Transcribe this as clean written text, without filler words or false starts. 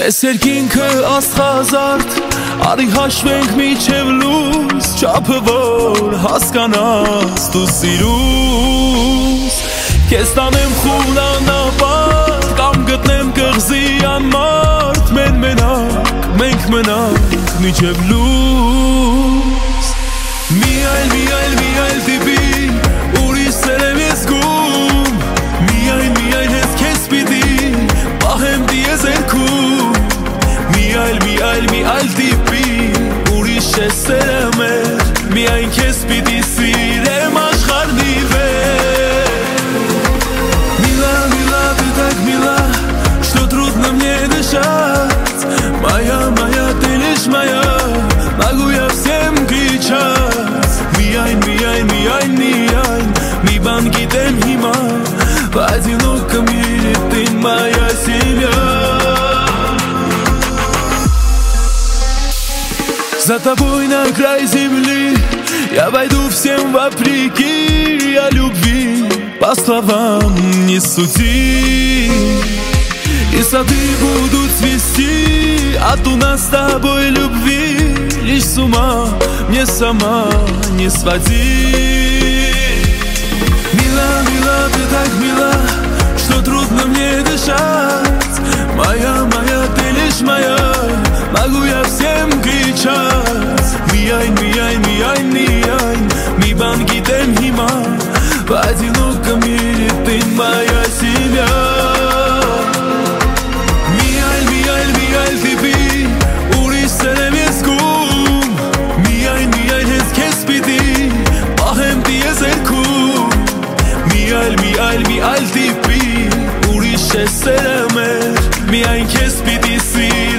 Երկինքը աստղազարդ, արի հաշվենք միջև լույս, չափը որ հասկանաս դու սիրուս, քեզ տանեմ խուլանապատ, կամ գտնեմ կղզի անմարդ, մենք մենակ միջև լույս, մի այլ տիպի, ուրիշ սեր եմ ես գում, միայն ես քեզ պիտի, պահեմ դիեզերքում, մի այլ տիպի, ուրիշ է սերը մեր, միայն քեզ պիտի սիրեմ աշխարհի վեր. Мила, ты так мила, что трудно мне дышать, моя, ты лишь моя, могу я всем кричать, միայն, մի բան գիտեմ հիմա, в одиноком мире ты моя семья. За тобой на край земли я пойду всем вопреки, о любви по словам не суди. И сады будут цвести от у нас с тобой любви, лишь с ума мне сама не своди. Мила, ты так мила, что трудно мне дышать, моя, ты лишь моя, могу я всем кричать, միայն, մի բան գիտեմ հիմա, в одиноком мире ты моя семья. Մի այլ տիպի, ուրիշ սեր եմ ես գում, միայն ես քեզ պիտի, պահեմ դիեզերքում, մի այլ տիպի, ուրիշ է սերը մեր, միայն քեզ պիտի սիրեմ